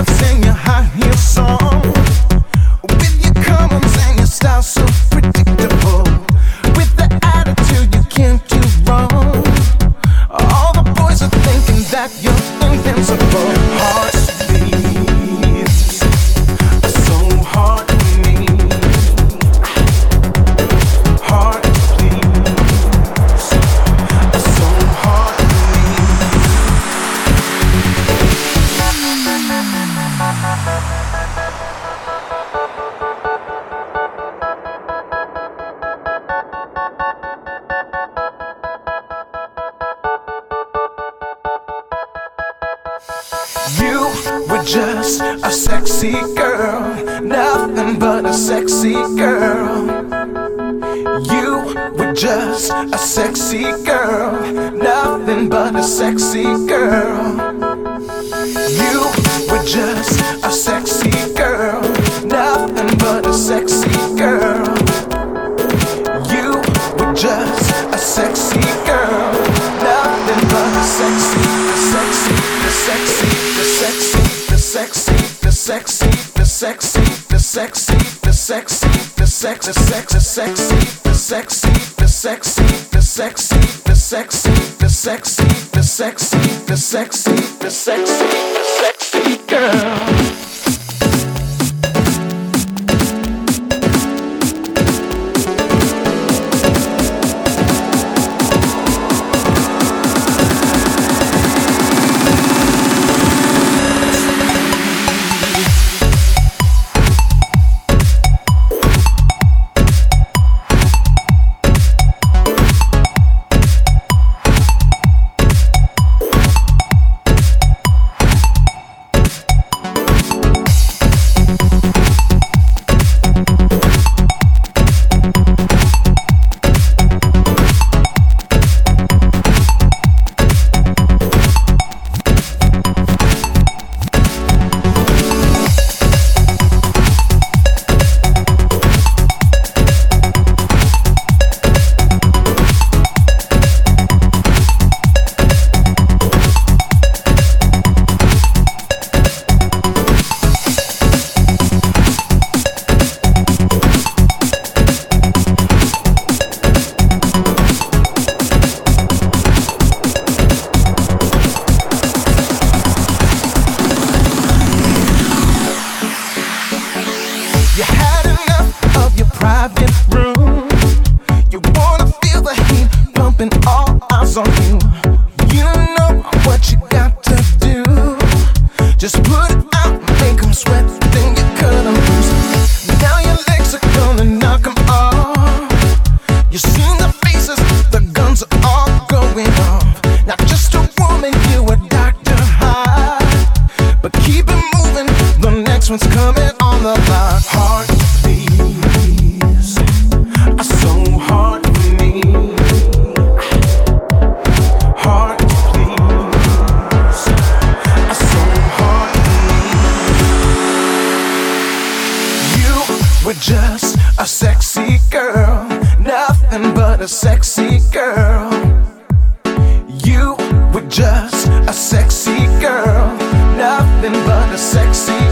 sing your high heel song with your come-ons and your style so predictable. With the attitude you can't do wrong. All the boys are thinking that you're invincible. Hearts beat so hard for me. Heart beats so hard for me. You were just a sexy girl, nothing but a sexy girl. You were just a sexy girl, nothing but a sexy girl. You were just a sexy girl, nothing but a sexy girl. You were just a sexy girl, nothing but a sexy, the sexy, the sexy, the sexy, the sexy, the sexy, the sexy, the sexy, the sexy, the sexy, the sexy, the sexy, the sexy, the sexy, the sexy, the sexy, the sexy, the sexy, the sexy, the sexy girl. You had enough of your private room. You wanna feel the heat pumping all eyes on you. You know what you got to do. Just put it out, make them sweat, then you cut them loose. Now your legs are gonna knock them off. You seen the faces, the guns are all going off. Not just a woman, you a Dr. Hyde. But keep it moving, the next one's coming on the line. Heart beats so hard for me. Heart beats so hard for me. You were just a sexy girl, nothing but a sexy girl. You were just a sexy girl, nothing but a sexy